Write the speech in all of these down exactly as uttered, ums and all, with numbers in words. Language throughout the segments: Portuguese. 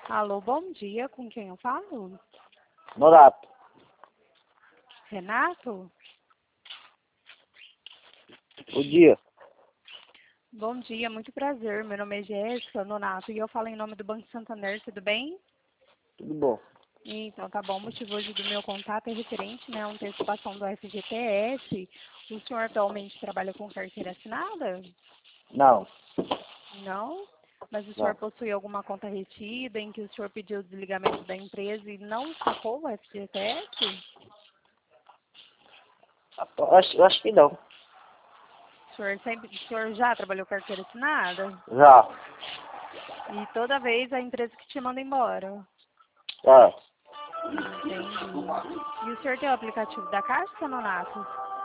Alô, bom dia. Com quem eu falo? Norato. Renato? Bom dia. Bom dia, muito prazer. Meu nome é Jéssica Nonato e eu falo em nome do Banco Santander, tudo bem? Tudo bom? Então, tá bom. O motivo hoje do meu contato é referente, né, à antecipação do F G T S. O senhor atualmente trabalha com carteira assinada? Não. Não? Mas o senhor Não. possui alguma conta retida em que o senhor pediu o desligamento da empresa e não sacou o F G T S? Eu acho, eu acho que não. O senhor, sempre, o senhor já trabalhou com carteira assinada? Já. E toda vez a empresa que te manda embora? É. Entendi. E o senhor tem o aplicativo da Caixa, Nonato?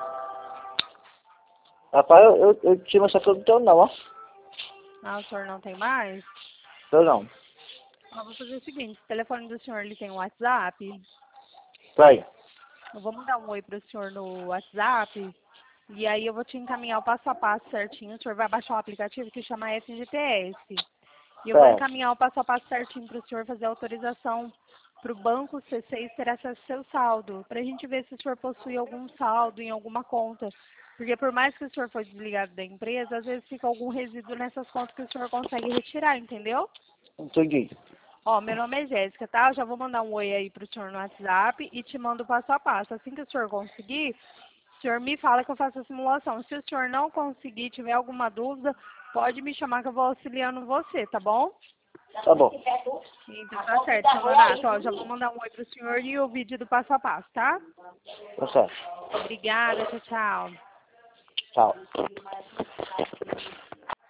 Rapaz, eu, eu, eu tinha, mas só que eu não tenho não, ó. Ah, o senhor não tem mais? Eu não. Ah, vou fazer o seguinte, o telefone do senhor ele tem um WhatsApp? Vai. Eu vou mandar um oi para o senhor no WhatsApp e aí eu vou te encaminhar o passo a passo certinho. O senhor vai baixar um aplicativo que chama F G T S. E eu vou Certo. encaminhar o passo a passo certinho para o senhor fazer a autorização para o banco C seis ter acesso ao seu saldo, para a gente ver se o senhor possui algum saldo em alguma conta. Porque por mais que o senhor for desligado da empresa, às vezes fica algum resíduo nessas contas que o senhor consegue retirar, entendeu? Entendi. Ó, meu nome é Jéssica, tá? Eu já vou mandar um oi aí pro senhor no WhatsApp e te mando passo a passo. Assim que o senhor conseguir, o senhor me fala que eu faço a simulação. Se o senhor não conseguir, tiver alguma dúvida, pode me chamar que eu vou auxiliando você, tá bom? Tá bom. Então tá certo, seu Nonato. Ó, já vou mandar um oi pro senhor e o vídeo do passo a passo, tá? Tá certo. Obrigada, tchau, tchau. Tchau.